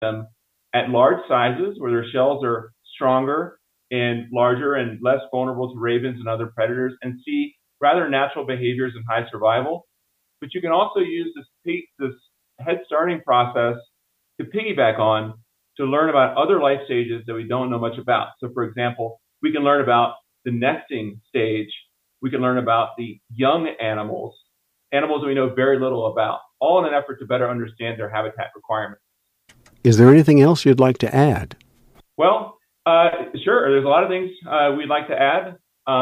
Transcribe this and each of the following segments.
them at large sizes where their shells are stronger and larger and less vulnerable to ravens and other predators, and see rather natural behaviors and high survival. But you can also use this head starting process to piggyback on to learn about other life stages that we don't know much about. So for example, we can learn about the nesting stage. We can learn about the young animals that we know very little about, all in an effort to better understand their habitat requirements. Is there anything else you'd like to add? Well, sure. There's a lot of things we'd like to add.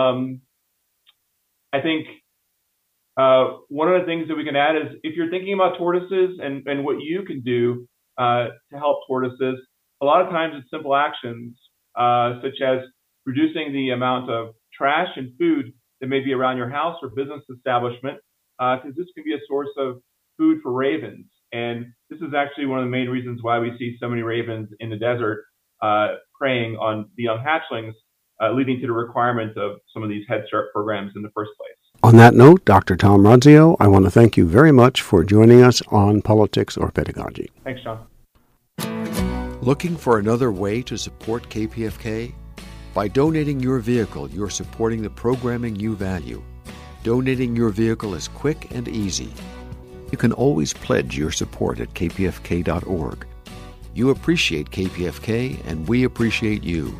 I think one of the things that we can add is if you're thinking about tortoises and what you can do to help tortoises, a lot of times it's simple actions such as reducing the amount of trash and food that may be around your house or business establishment, because this can be a source of food for ravens. And this is actually one of the main reasons why we see so many ravens in the desert preying on the young hatchlings, leading to the requirement of some of these Head Start programs in the first place. On that note, Dr. Tom Radzio, I want to thank you very much for joining us on Politics or Pedagogy. Thanks, John. Looking for another way to support KPFK? By donating your vehicle, you're supporting the programming you value. Donating your vehicle is quick and easy. You can always pledge your support at kpfk.org. You appreciate KPFK, and we appreciate you.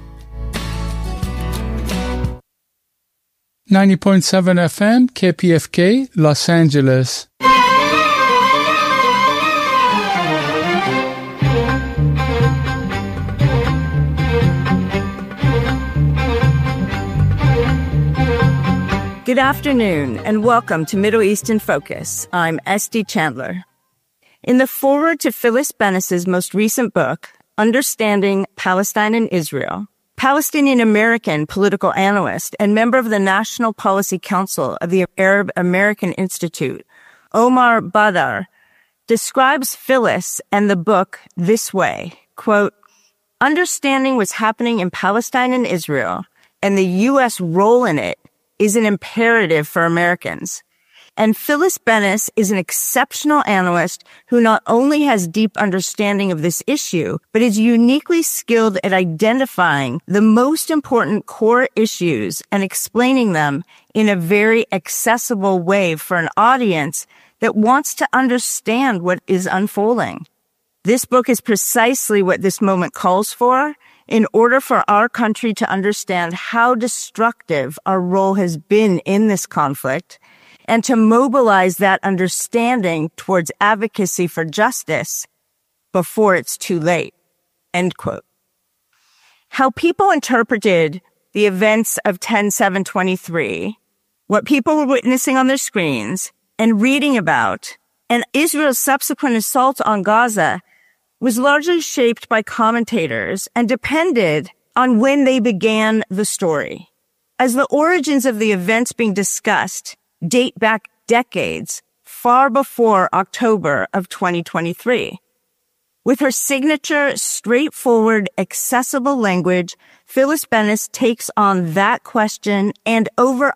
90.7 FM, KPFK, Los Angeles. Good afternoon, and welcome to Middle East in Focus. I'm Esty Chandler. In the foreword to Phyllis Bennis's most recent book, Understanding Palestine and Israel, Palestinian-American political analyst and member of the National Policy Council of the Arab American Institute, Omar Badar, describes Phyllis and the book this way, quote, "Understanding what's happening in Palestine and Israel and the U.S. role in it is an imperative for Americans. And Phyllis Bennis is an exceptional analyst who not only has deep understanding of this issue, but is uniquely skilled at identifying the most important core issues and explaining them in a very accessible way for an audience that wants to understand what is unfolding. This book is precisely what this moment calls for in order for our country to understand how destructive our role has been in this conflict and to mobilize that understanding towards advocacy for justice before it's too late." End quote. How people interpreted the events of 10/7/23, what people were witnessing on their screens and reading about, and Israel's subsequent assault on Gaza was largely shaped by commentators and depended on when they began the story. As the origins of the events being discussed date back decades, far before October of 2023. With her signature, straightforward, accessible language, Phyllis Bennis takes on that question and over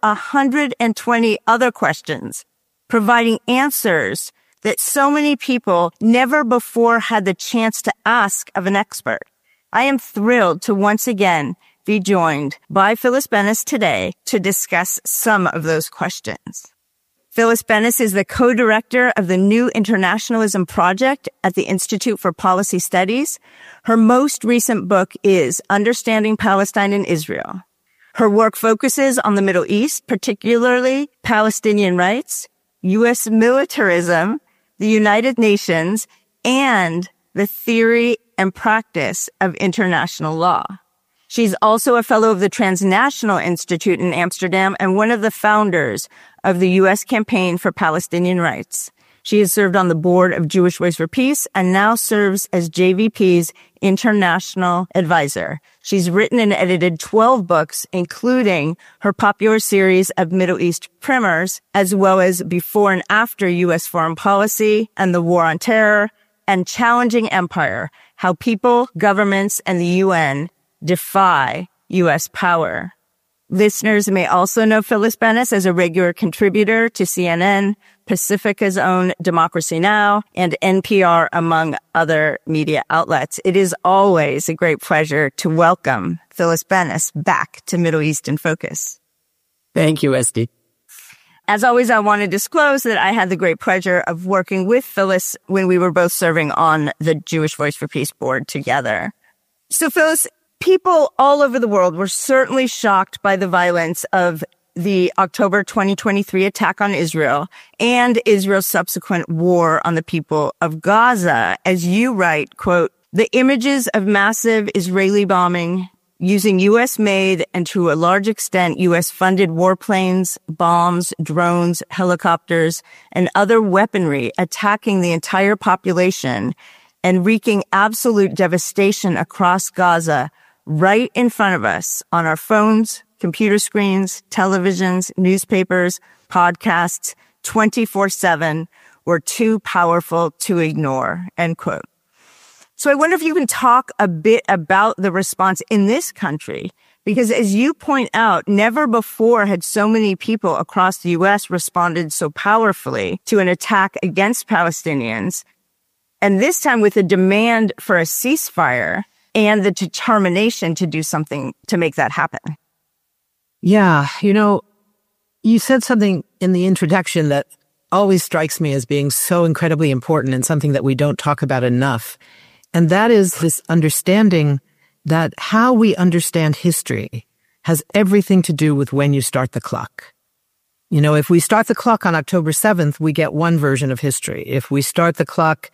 120 other questions, providing answers that so many people never before had the chance to ask of an expert. I am thrilled to once again be joined by Phyllis Bennis today to discuss some of those questions. Phyllis Bennis is the co-director of the New Internationalism Project at the Institute for Policy Studies. Her most recent book is Understanding Palestine and Israel. Her work focuses on the Middle East, particularly Palestinian rights, U.S. militarism, the United Nations, and the theory and practice of international law. She's also a fellow of the Transnational Institute in Amsterdam and one of the founders of the U.S. Campaign for Palestinian Rights. She has served on the board of Jewish Voice for Peace and now serves as JVP's international advisor. She's written and edited 12 books, including her popular series of Middle East primers, as well as Before and After U.S. Foreign Policy and the War on Terror, and Challenging Empire, How People, Governments, and the UN Defy U.S. Power. Listeners may also know Phyllis Bennis as a regular contributor to CNN, Pacifica's own Democracy Now!, and NPR, among other media outlets. It is always a great pleasure to welcome Phyllis Bennis back to Middle East in Focus. Thank you, Esty. As always, I want to disclose that I had the great pleasure of working with Phyllis when we were both serving on the Jewish Voice for Peace board together. So, Phyllis, people all over the world were certainly shocked by the violence of the October 2023 attack on Israel and Israel's subsequent war on the people of Gaza. As you write, quote, "The images of massive Israeli bombing using U.S.-made and to a large extent U.S.-funded warplanes, bombs, drones, helicopters, and other weaponry attacking the entire population and wreaking absolute devastation across Gaza right in front of us on our phones, computer screens, televisions, newspapers, podcasts, 24/7, were too powerful to ignore," end quote. So I wonder if you can talk a bit about the response in this country, because as you point out, never before had so many people across the U.S. responded so powerfully to an attack against Palestinians, and this time with a demand for a ceasefire and the determination to do something to make that happen. Yeah, you said something in the introduction that always strikes me as being so incredibly important and something that we don't talk about enough. And that is this understanding that how we understand history has everything to do with when you start the clock. If we start the clock on October 7th, we get one version of history. If we start the clock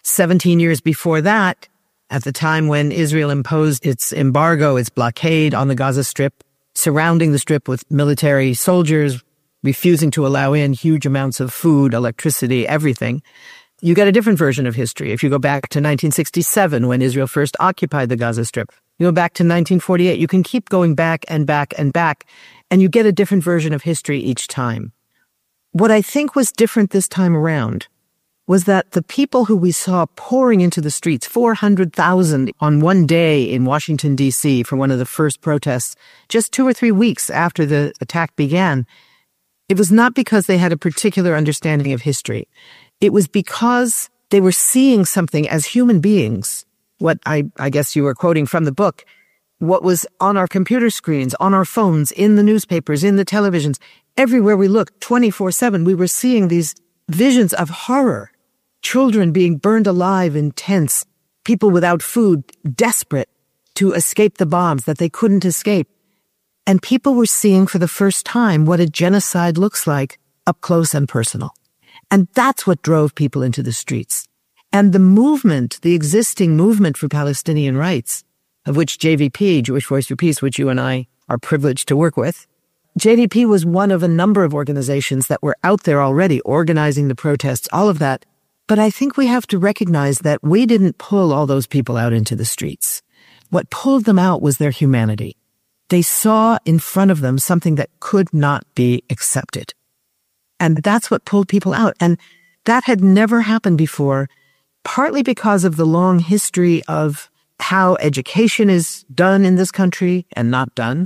17 years before that, at the time when Israel imposed its embargo, its blockade on the Gaza Strip, surrounding the Strip with military soldiers, refusing to allow in huge amounts of food, electricity, everything, you get a different version of history. If you go back to 1967, when Israel first occupied the Gaza Strip, you go back to 1948, you can keep going back and back and back, and you get a different version of history each time. What I think was different this time around was that the people who we saw pouring into the streets, 400,000 on one day in Washington, D.C. for one of the first protests, just 2 or 3 weeks after the attack began, it was not because they had a particular understanding of history. It was because they were seeing something as human beings, what I guess you were quoting from the book, what was on our computer screens, on our phones, in the newspapers, in the televisions, everywhere we looked, 24/7, we were seeing these visions of horror. Children being burned alive in tents, people without food, desperate to escape the bombs that they couldn't escape. And people were seeing for the first time what a genocide looks like up close and personal. And that's what drove people into the streets. And the movement, the existing movement for Palestinian rights, of which JVP, Jewish Voice for Peace, which you and I are privileged to work with, JVP was one of a number of organizations that were out there already organizing the protests, all of that. But I think we have to recognize that we didn't pull all those people out into the streets. What pulled them out was their humanity. They saw in front of them something that could not be accepted. And that's what pulled people out. And that had never happened before, partly because of the long history of how education is done in this country and not done,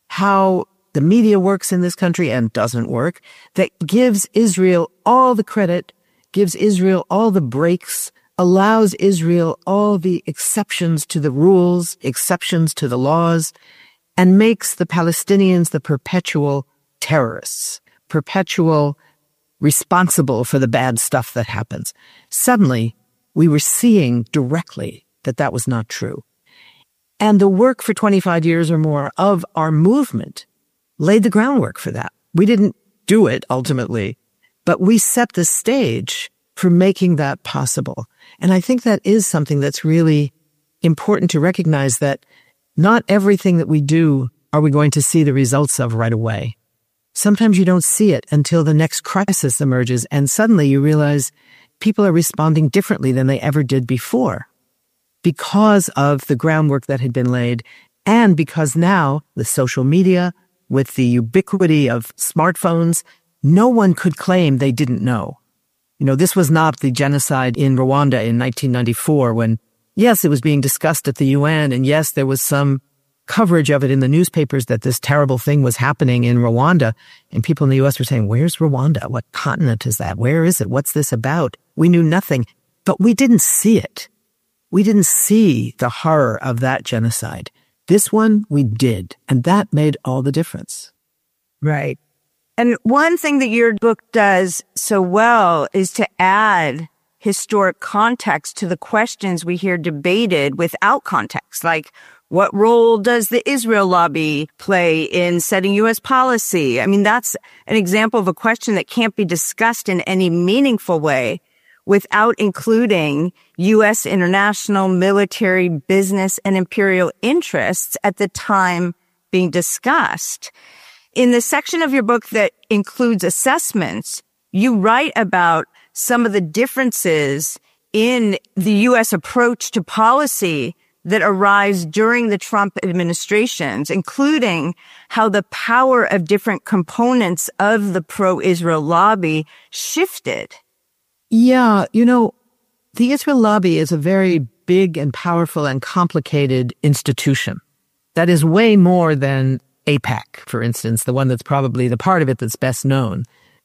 how the media works in this country and doesn't work, that gives Israel all the credit, gives Israel all the breaks, allows Israel all the exceptions to the rules, exceptions to the laws, and makes the Palestinians the perpetual terrorists, perpetual responsible for the bad stuff that happens. Suddenly, we were seeing directly that that was not true. And the work for 25 years or more of our movement laid the groundwork for that. We didn't do it ultimately, but we set the stage for making that possible. And I think that is something that's really important to recognize, that not everything that we do are we going to see the results of right away. Sometimes you don't see it until the next crisis emerges, and suddenly you realize people are responding differently than they ever did before because of the groundwork that had been laid, and because now the social media, with the ubiquity of smartphones, no one could claim they didn't know. This was not the genocide in Rwanda in 1994 when, yes, it was being discussed at the UN, and yes, there was some coverage of it in the newspapers that this terrible thing was happening in Rwanda. And people in the U.S. were saying, where's Rwanda? What continent is that? Where is it? What's this about? We knew nothing, but we didn't see it. We didn't see the horror of that genocide. This one, we did. And that made all the difference. Right. And one thing that your book does so well is to add historic context to the questions we hear debated without context, like what role does the Israel lobby play in setting U.S. policy? I mean, that's an example of a question that can't be discussed in any meaningful way without including U.S. international, military, business, and imperial interests at the time being discussed. In the section of your book that includes assessments, you write about some of the differences in the U.S. approach to policy that arise during the Trump administrations, including how the power of different components of the pro-Israel lobby shifted. Yeah, the Israel lobby is a very big and powerful and complicated institution that is way more than AIPAC, for instance, the one that's probably the part of it that's best known.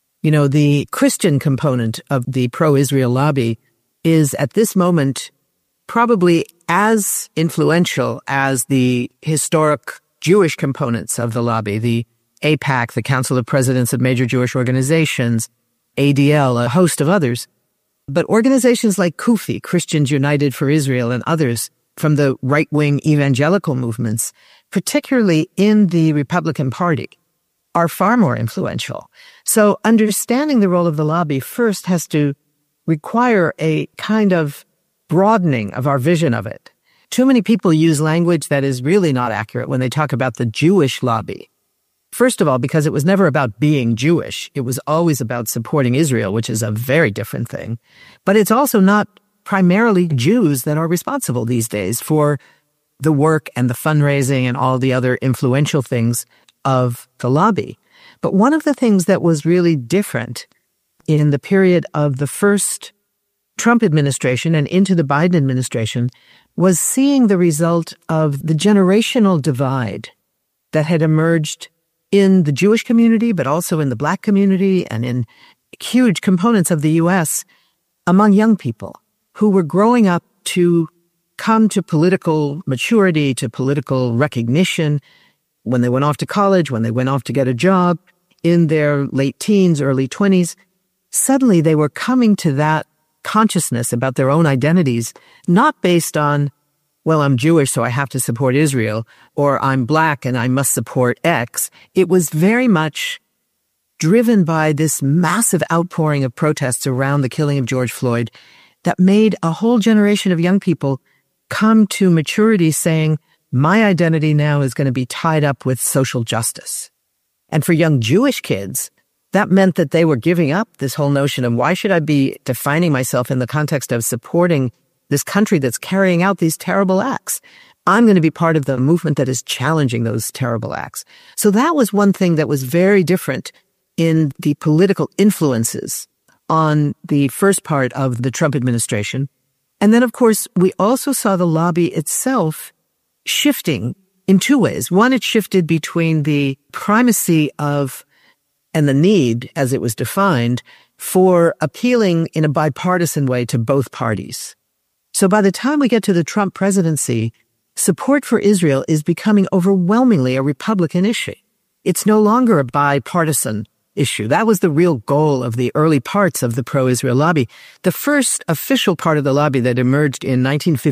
The Christian component of the pro-Israel lobby is at this moment probably as influential as the historic Jewish components of the lobby, the AIPAC, the Council of Presidents of Major Jewish Organizations, ADL, a host of others. But organizations like CUFI, Christians United for Israel, and others from the right-wing evangelical movements, particularly in the Republican Party, are far more influential. So understanding the role of the lobby first has to require a kind of broadening of our vision of it. Too many people use language that is really not accurate when they talk about the Jewish lobby. First of all, because it was never about being Jewish. It was always about supporting Israel, which is a very different thing. But it's also not primarily Jews that are responsible these days for the work and the fundraising and all the other influential things of the lobby. But one of the things that was really different in the period of the first Trump administration and into the Biden administration was seeing the result of the generational divide that had emerged in the Jewish community, but also in the Black community and in huge components of the U.S. among young people who were growing up to come to political maturity, to political recognition when they went off to college, when they went off to get a job in their late teens, early 20s. Suddenly they were coming to that consciousness about their own identities, not based on, well, I'm Jewish, so I have to support Israel, or I'm Black and I must support X. It was very much driven by this massive outpouring of protests around the killing of George Floyd that made a whole generation of young people come to maturity saying, my identity now is going to be tied up with social justice. And for young Jewish kids, that meant that they were giving up this whole notion of why should I be defining myself in the context of supporting this country that's carrying out these terrible acts? I'm going to be part of the movement that is challenging those terrible acts. So that was one thing that was very different in the political influences on the first part of the Trump administration. And then, of course, we also saw the lobby itself shifting in two ways. One, it shifted between the primacy of and the need, as it was defined, for appealing in a bipartisan way to both parties. So by the time we get to the Trump presidency, support for Israel is becoming overwhelmingly a Republican issue. It's no longer a bipartisan issue. That was the real goal of the early parts of the pro-Israel lobby. The first official part of the lobby that emerged in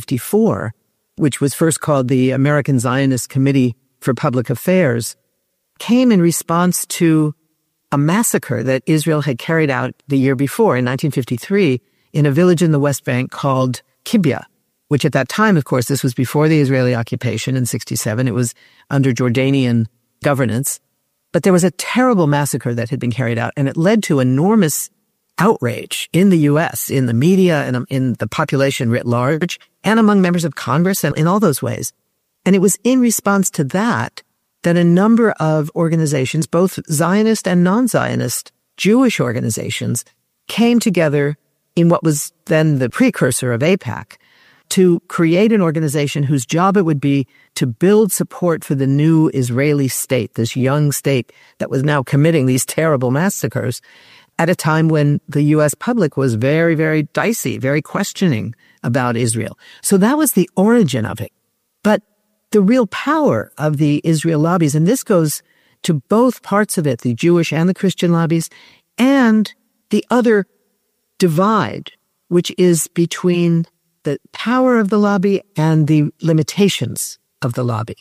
1954, which was first called the American Zionist Committee for Public Affairs, came in response to a massacre that Israel had carried out the year before, in 1953, in a village in the West Bank called Kibbutz, which at that time, of course, this was before the Israeli occupation in 1967. It was under Jordanian governance. But there was a terrible massacre that had been carried out, and it led to enormous outrage in the U.S., in the media, and in the population writ large, and among members of Congress, and in all those ways. And it was in response to that that a number of organizations, both Zionist and non-Zionist Jewish organizations, came together in what was then the precursor of AIPAC to create an organization whose job it would be to build support for the new Israeli state, this young state that was now committing these terrible massacres at a time when the U.S. public was very, very dicey, very questioning about Israel. So that was the origin of it. But the real power of the Israel lobbies, and this goes to both parts of it, the Jewish and the Christian lobbies, and the other divide, which is between the power of the lobby and the limitations of the lobby.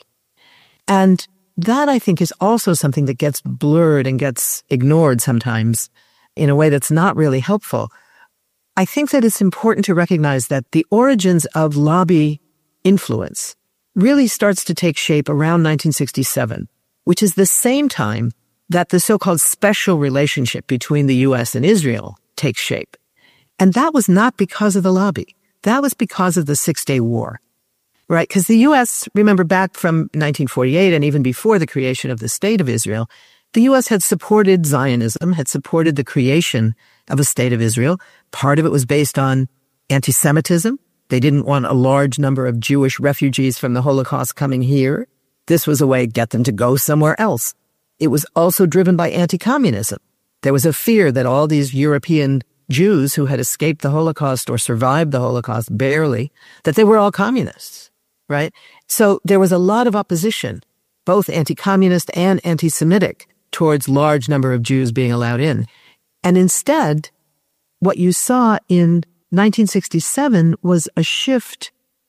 And that, I think, is also something that gets blurred and gets ignored sometimes in a way that's not really helpful. I think that it's important to recognize that the origins of lobby influence really starts to take shape around 1967, which is the same time that the so-called special relationship between the U.S. and Israel takes shape. And that was not because of the lobby. That was because of the Six-Day War, right? Because the U.S., remember back from 1948 and even before the creation of the State of Israel, the U.S. had supported Zionism, had supported the creation of a State of Israel. Part of it was based on anti-Semitism. They didn't want a large number of Jewish refugees from the Holocaust coming here. This was a way to get them to go somewhere else. It was also driven by anti-communism. There was a fear that all these European Jews who had escaped the Holocaust or survived the Holocaust barely, that they were all communists, right? So there was a lot of opposition, both anti-communist and anti-Semitic, towards large number of Jews being allowed in. And instead, what you saw in 1967 was a shift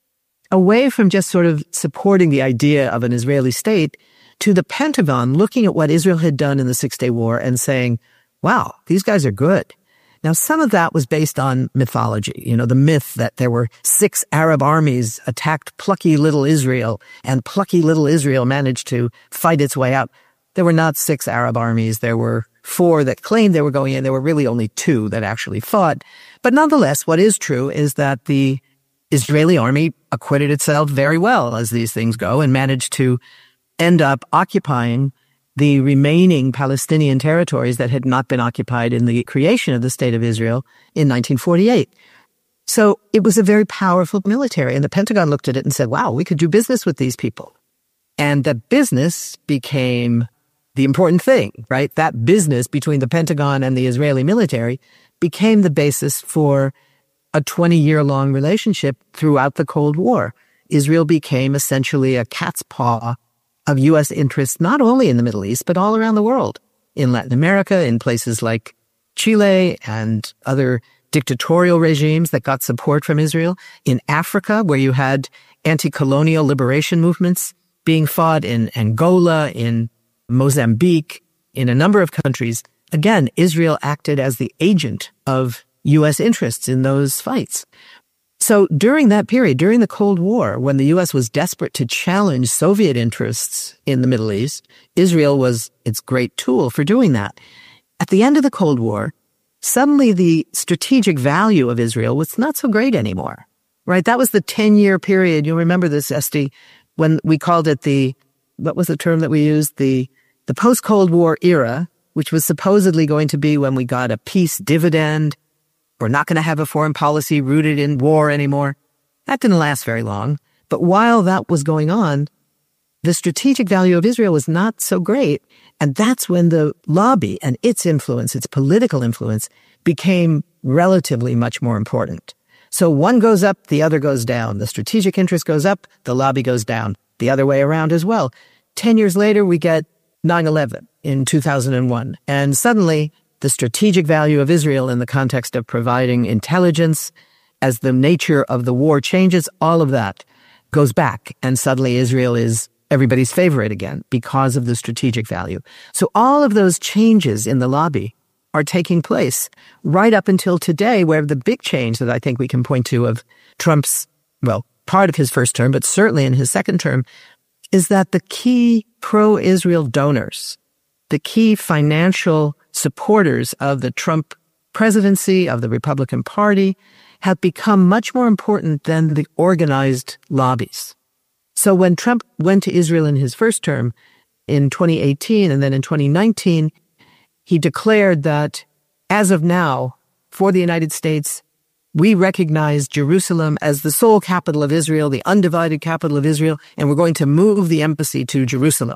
away from just sort of supporting the idea of an Israeli state to the Pentagon looking at what Israel had done in the Six-Day War and saying, wow, these guys are good. Now, some of that was based on mythology, the myth that there were 6 Arab armies attacked plucky little Israel, and plucky little Israel managed to fight its way out. There were not 6 Arab armies. There were 4 that claimed they were going in. There were really only 2 that actually fought. But nonetheless, what is true is that the Israeli army acquitted itself very well, as these things go, and managed to end up occupying the remaining Palestinian territories that had not been occupied in the creation of the State of Israel in 1948. So it was a very powerful military, and the Pentagon looked at it and said, wow, we could do business with these people. And that business became the important thing, right? That business between the Pentagon and the Israeli military became the basis for a 20-year-long relationship throughout the Cold War. Israel became essentially a cat's paw of U.S. interests, not only in the Middle East, but all around the world, in Latin America, in places like Chile and other dictatorial regimes that got support from Israel, in Africa, where you had anti-colonial liberation movements being fought in Angola, in Mozambique, in a number of countries. Again, Israel acted as the agent of U.S. interests in those fights. So during that period, during the Cold War, when the U.S. was desperate to challenge Soviet interests in the Middle East, Israel was its great tool for doing that. At the end of the Cold War, suddenly the strategic value of Israel was not so great anymore, right? That was the 10-year period. You'll remember this, Esty, when we called it what was the term that we used? The post-Cold War era, which was supposedly going to be when we got a peace dividend. We're not going to have a foreign policy rooted in war anymore. That didn't last very long. But while that was going on, the strategic value of Israel was not so great. And that's when the lobby and its influence, its political influence, became relatively much more important. So one goes up, the other goes down. The strategic interest goes up, the lobby goes down. The other way around as well. 10 years later, we get 9/11 in 2001. And suddenly, the strategic value of Israel in the context of providing intelligence, as the nature of the war changes, all of that goes back. And suddenly Israel is everybody's favorite again because of the strategic value. So all of those changes in the lobby are taking place right up until today, where the big change that I think we can point to of Trump's, part of his first term, but certainly in his second term, is that the key pro-Israel donors, the key financial supporters of the Trump presidency, of the Republican Party, have become much more important than the organized lobbies. So when Trump went to Israel in his first term in 2018 and then in 2019, he declared that as of now, for the United States, We recognize Jerusalem as the sole capital of Israel, the undivided capital of Israel, and we're going to move the embassy to Jerusalem.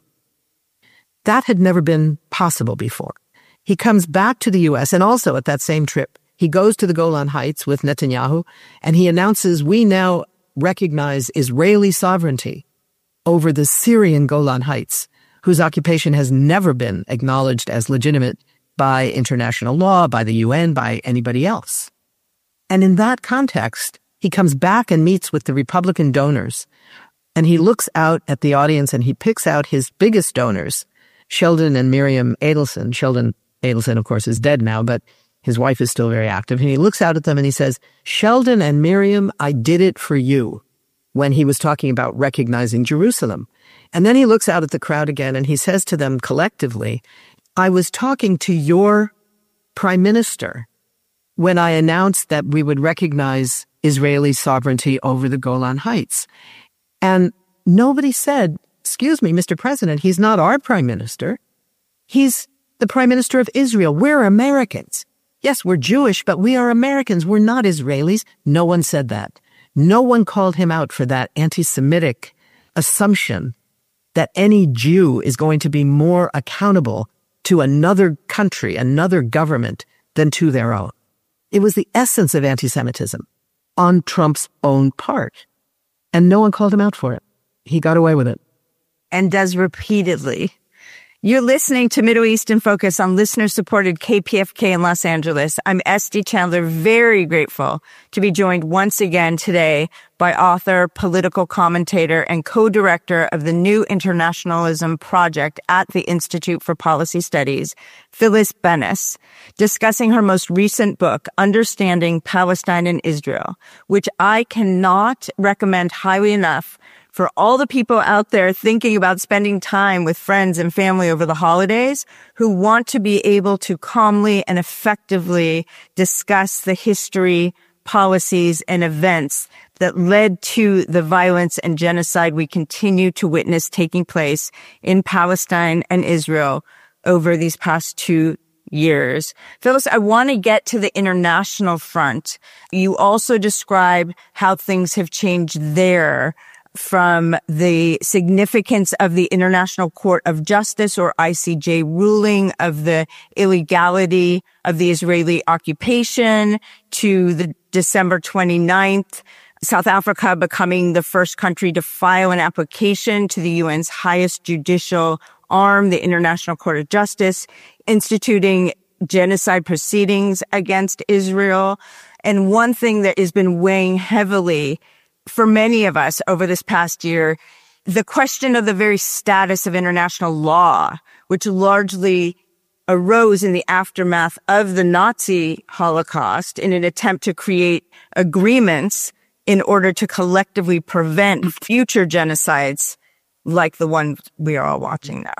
That had never been possible before. He comes back to the U.S., and also at that same trip, he goes to the Golan Heights with Netanyahu, and he announces, we now recognize Israeli sovereignty over the Syrian Golan Heights, whose occupation has never been acknowledged as legitimate by international law, by the UN, by anybody else. And in that context, he comes back and meets with the Republican donors, and he looks out at the audience and he picks out his biggest donors, Sheldon and Miriam Adelson. Sheldon Adelson, of course, is dead now, but his wife is still very active. And he looks out at them and he says, Sheldon and Miriam, I did it for you, when he was talking about recognizing Jerusalem. And then he looks out at the crowd again and he says to them collectively, I was talking to your prime minister when I announced that we would recognize Israeli sovereignty over the Golan Heights. And nobody said, excuse me, Mr. President, he's not our prime minister. He's the prime minister of Israel. We're Americans. Yes, we're Jewish, but we are Americans. We're not Israelis. No one said that. No one called him out for that anti-Semitic assumption that any Jew is going to be more accountable to another country, another government, than to their own. It was the essence of anti-Semitism on Trump's own part. And no one called him out for it. He got away with it. And does repeatedly. You're listening to Middle East in Focus on listener-supported KPFK in Los Angeles. I'm Esty Chandler, very grateful to be joined once again today by author, political commentator, and co-director of the New Internationalism Project at the Institute for Policy Studies, Phyllis Bennis, discussing her most recent book, Understanding Palestine and Israel, which I cannot recommend highly enough for all the people out there thinking about spending time with friends and family over the holidays who want to be able to calmly and effectively discuss the history, policies, and events that led to the violence and genocide we continue to witness taking place in Palestine and Israel over these past 2 years. Phyllis, I want to get to the international front. You also describe how things have changed there from the significance of the International Court of Justice, or ICJ, ruling of the illegality of the Israeli occupation, to the December 29th, South Africa becoming the first country to file an application to the UN's highest judicial arm, the International Court of Justice, instituting genocide proceedings against Israel. And one thing that has been weighing heavily for many of us over this past year, the question of the very status of international law, which largely arose in the aftermath of the Nazi Holocaust in an attempt to create agreements in order to collectively prevent future genocides like the one we are all watching now.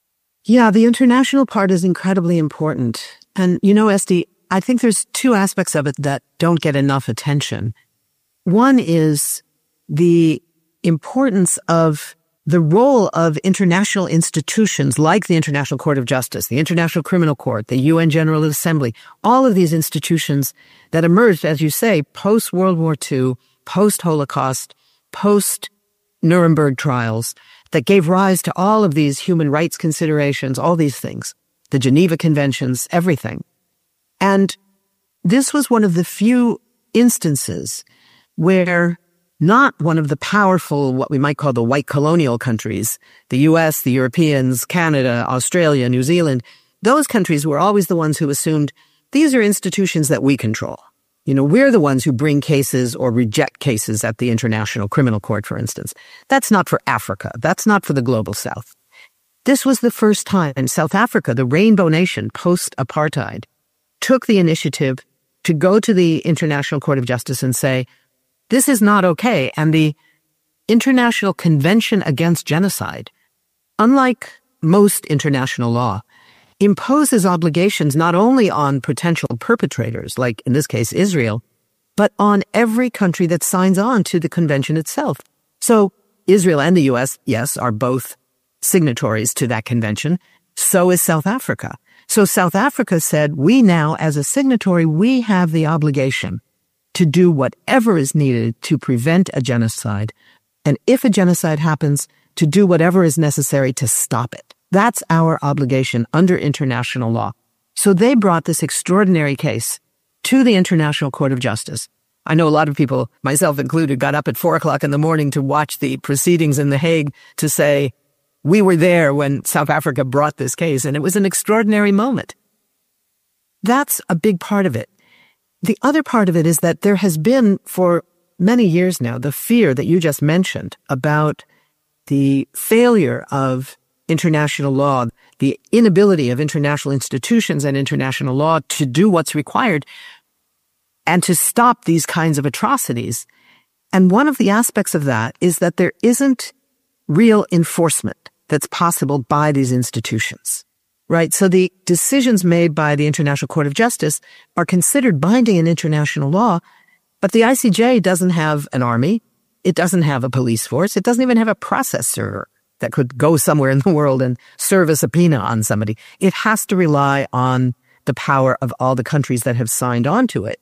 Yeah, the international part is incredibly important. And, you know, Esty, I think there's two aspects of it that don't get enough attention. One is the importance of the role of international institutions like the International Court of Justice, the International Criminal Court, the UN General Assembly, all of these institutions that emerged, as you say, post-World War II, post-Holocaust, post-Nuremberg trials, that gave rise to all of these human rights considerations, all these things, the Geneva Conventions, everything. And this was one of the few instances where not one of the powerful, what we might call the white colonial countries, the US, the Europeans, Canada, Australia, New Zealand, those countries were always the ones who assumed these are institutions that we control. You know, we're the ones who bring cases or reject cases at the International Criminal Court, for instance. That's not for Africa. That's not for the Global South. This was the first time in South Africa, the Rainbow Nation, post-apartheid, took the initiative to go to the International Court of Justice and say, this is not okay. And the International Convention Against Genocide, unlike most international law, imposes obligations not only on potential perpetrators, like in this case Israel, but on every country that signs on to the convention itself. So Israel and the U.S., yes, are both signatories to that convention. So is South Africa. So South Africa said, we now, as a signatory, we have the obligation to do whatever is needed to prevent a genocide. And if a genocide happens, to do whatever is necessary to stop it. That's our obligation under international law. So they brought this extraordinary case to the International Court of Justice. I know a lot of people, myself included, got up at 4:00 in the morning to watch the proceedings in The Hague to say, we were there when South Africa brought this case, and it was an extraordinary moment. That's a big part of it. The other part of it is that there has been, for many years now, the fear that you just mentioned about the failure of international law, the inability of international institutions and international law to do what's required and to stop these kinds of atrocities. And one of the aspects of that is that there isn't real enforcement that's possible by these institutions, right? So the decisions made by the International Court of Justice are considered binding in international law, but the ICJ doesn't have an army. It doesn't have a police force. It doesn't even have a process server that could go somewhere in the world and serve a subpoena on somebody. It has to rely on the power of all the countries that have signed on to it.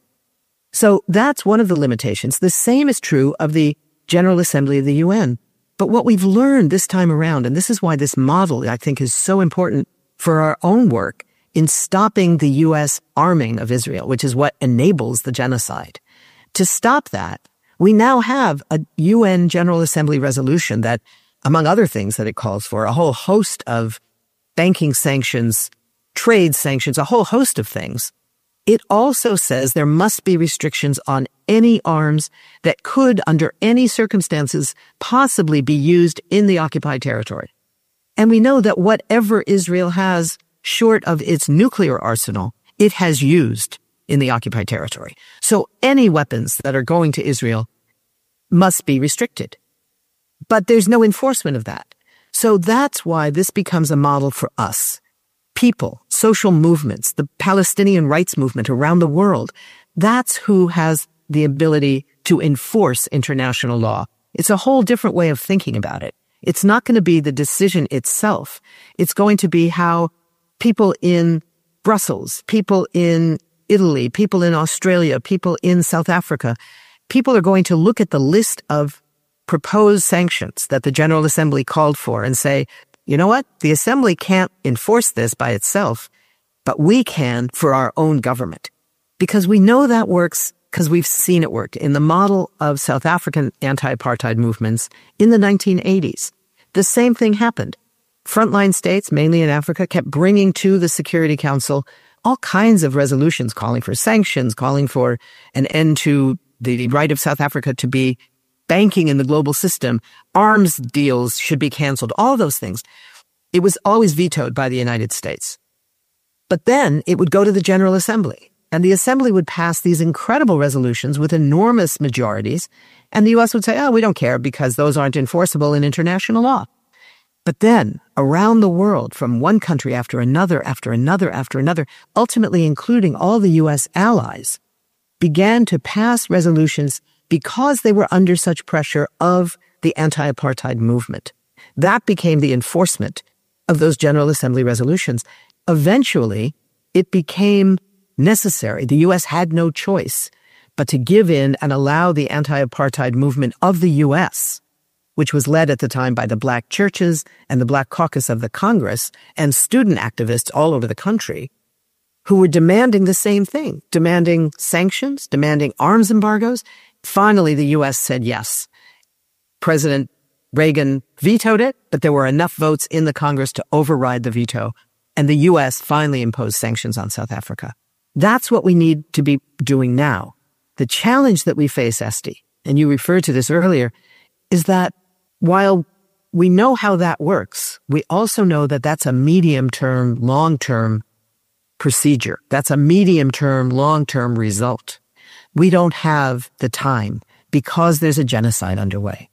So that's one of the limitations. The same is true of the General Assembly of the UN. But what we've learned this time around, and this is why this model, I think, is so important for our own work in stopping the U.S. arming of Israel, which is what enables the genocide. To stop that, we now have a UN General Assembly resolution that, among other things that it calls for, a whole host of banking sanctions, trade sanctions, a whole host of things. It also says there must be restrictions on any arms that could, under any circumstances, possibly be used in the occupied territory. And we know that whatever Israel has, short of its nuclear arsenal, it has used in the occupied territory. So any weapons that are going to Israel must be restricted. But there's no enforcement of that. So that's why this becomes a model for us. People, social movements, the Palestinian rights movement around the world, that's who has the ability to enforce international law. It's a whole different way of thinking about it. It's not going to be the decision itself. It's going to be how people in Brussels, people in Italy, people in Australia, people in South Africa, people are going to look at the list of proposed sanctions that the General Assembly called for and say, you know what? The Assembly can't enforce this by itself, but we can for our own government. Because we know that works because we've seen it work in the model of South African anti-apartheid movements in the 1980s. The same thing happened. Frontline states, mainly in Africa, kept bringing to the Security Council all kinds of resolutions calling for sanctions, calling for an end to the right of South Africa to be banking in the global system, arms deals should be canceled, all those things. It was always vetoed by the United States. But then it would go to the General Assembly, and the Assembly would pass these incredible resolutions with enormous majorities, and the U.S. would say, oh, we don't care because those aren't enforceable in international law. But then, around the world, from one country after another, after another, after another, ultimately including all the U.S. allies, began to pass resolutions because they were under such pressure of the anti-apartheid movement. That became the enforcement of those General Assembly resolutions. Eventually, it became necessary. The U.S. had no choice but to give in and allow the anti-apartheid movement of the U.S., which was led at the time by the Black churches and the Black caucus of the Congress and student activists all over the country, who were demanding the same thing, demanding sanctions, demanding arms embargoes. Finally, the U.S. said yes. President Reagan vetoed it, but there were enough votes in the Congress to override the veto, and the U.S. finally imposed sanctions on South Africa. That's what we need to be doing now. The challenge that we face, Esty, and you referred to this earlier, is that while we know how that works, we also know that that's a medium-term, long-term procedure. That's a medium-term, long-term result. We don't have the time because there's a genocide underway.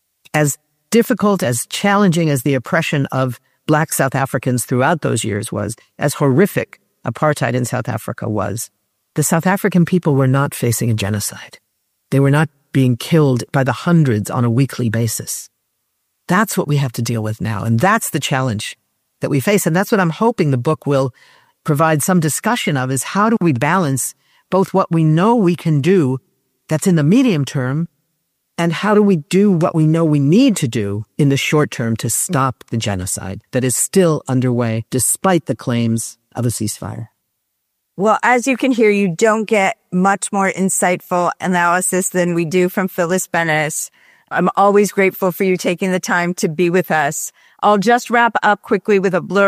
As difficult, as challenging as the oppression of Black South Africans throughout those years was, as horrific apartheid in South Africa was, the South African people were not facing a genocide. They were not being killed by the hundreds on a weekly basis. That's what we have to deal with now, and that's the challenge that we face, and that's what I'm hoping the book will provide some discussion of, is how do we balance both what we know we can do that's in the medium term? And how do we do what we know we need to do in the short term to stop the genocide that is still underway despite the claims of a ceasefire? Well, as you can hear, you don't get much more insightful analysis than we do from Phyllis Bennis. I'm always grateful for you taking the time to be with us. I'll just wrap up quickly with a blurb